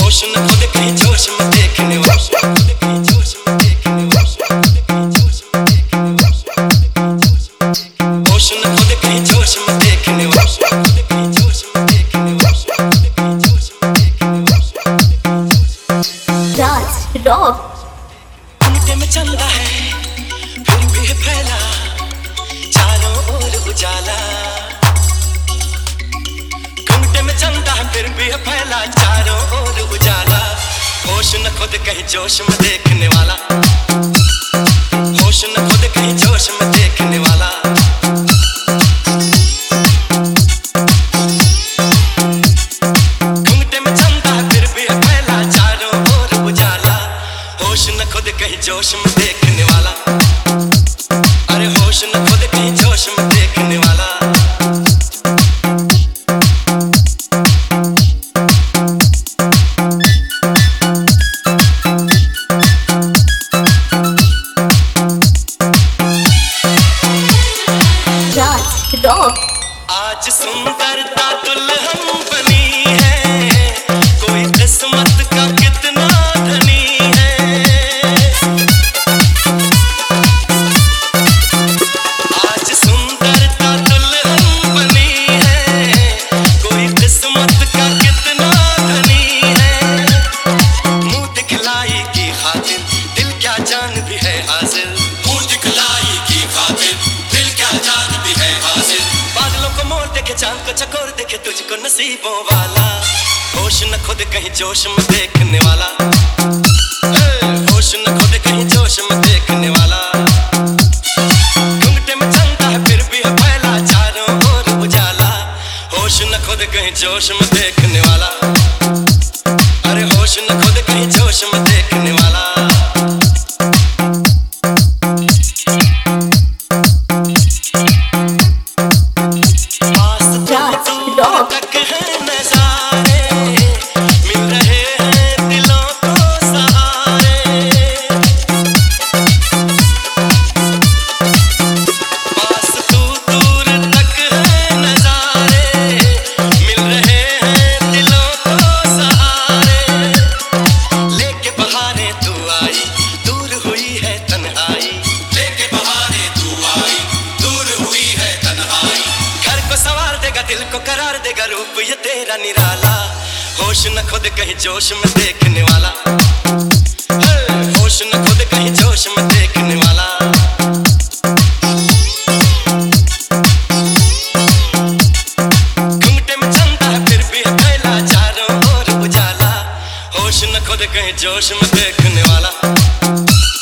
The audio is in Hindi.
होश न खुद कहीं जोश में देखने वाला, होश न खुद कहीं जोश में देखने वाला। राज रॉक घुंघटे में चंदा है फिर भी है फैला, चारों ओर उजाला। घुंघटे में चंदा है फिर भी है फैला, चारों ओर उजाला। होश न खुद कहीं जोश में देखने वाला, होश न खुद कहीं जोश में देखने वाला। घुंघटे में चंदा है फिर भी है फैला, चारों ओर उजाला। होश न खुद कहीं जोश में देखने वाला, अरे होश न खुद कहीं जोश में देखने वाला। राज रॉक आज सुंदरता दुल्हन बनी है, कोई किस्मत का कितना धनी है। आज सुंदरता दुल्हन बनी है, कोई किस्मत का कितना धनी है। मुंह दिखलाई की खातिर दिल क्या जान भी है हाजिर, मुंह दिखलाई की खातिर दिल क्या जान भी है हाजिर। बादलों को मोड़ देखे चांद को चकोर देखे तुझको नसीबों वाला। होश न खुद कहीं जोश में देखने वाला, होश न खुद कहीं जोश में देखने वाला। घुंघटे में चंदा है फिर भी है फैला, चारों ओर उजाला। होश न खुद कहीं जोश में देखने वाला, अरे होश न खुद कहीं जोश में देखने वाला। तक है नजारे, मिल रहे हैं दिलों को सहारे। पास तू दूर तक है नजारे, मिल रहे हैं दिलों को सहारे। लेके बहारें तू आई, दूर हुई है तन्हाई। लेके बहारें तू आई, दूर हुई है तन्हाई। घर को संवार देगा दिल को करार देगा रूप ये तेरा निराला। होश न खुद कहीं जोश में देखने वाला, होश न खुद कहीं जोश में देखने वाला। घुंघटे में चंदा है फिर भी है फैला, चारों ओर उजाला। होश न खुद कहीं जोश में देखने वाला।